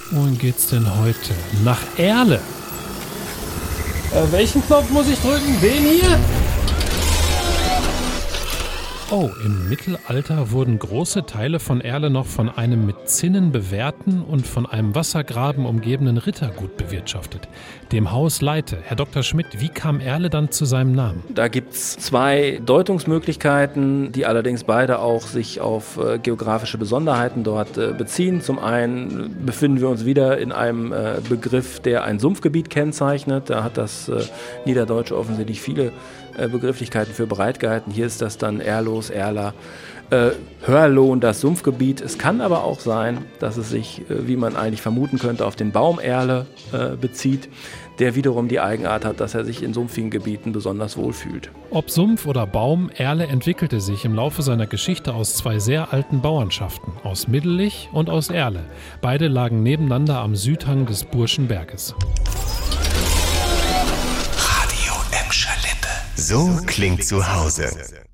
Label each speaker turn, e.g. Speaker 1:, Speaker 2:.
Speaker 1: Wohin geht's denn heute? Nach Erle.
Speaker 2: Welchen Knopf muss ich drücken? Den hier?
Speaker 1: Oh, im Mittelalter wurden große Teile von Erle noch von einem mit Zinnen bewehrten und von einem Wassergraben umgebenen Rittergut bewirtschaftet, dem Haus Leite. Herr Dr. Schmidt, wie kam Erle dann zu seinem Namen?
Speaker 2: Da gibt's zwei Deutungsmöglichkeiten, die allerdings beide auch sich auf geografische Besonderheiten dort beziehen. Zum einen befinden wir uns wieder in einem Begriff, der ein Sumpfgebiet kennzeichnet. Da hat das Niederdeutsche offensichtlich viele Begrifflichkeiten für bereitgehalten. Hier ist das dann Erlos, Erla, Hörlohn, das Sumpfgebiet. Es kann aber auch sein, dass es sich, wie man eigentlich vermuten könnte, auf den Baum Erle bezieht, der wiederum die Eigenart hat, dass er sich in sumpfigen Gebieten besonders wohlfühlt.
Speaker 1: Ob Sumpf oder Baum, Erle entwickelte sich im Laufe seiner Geschichte aus zwei sehr alten Bauernschaften, aus Middelich und aus Erle. Beide lagen nebeneinander am Südhang des Burschen Berges.
Speaker 3: So klingt zu Hause.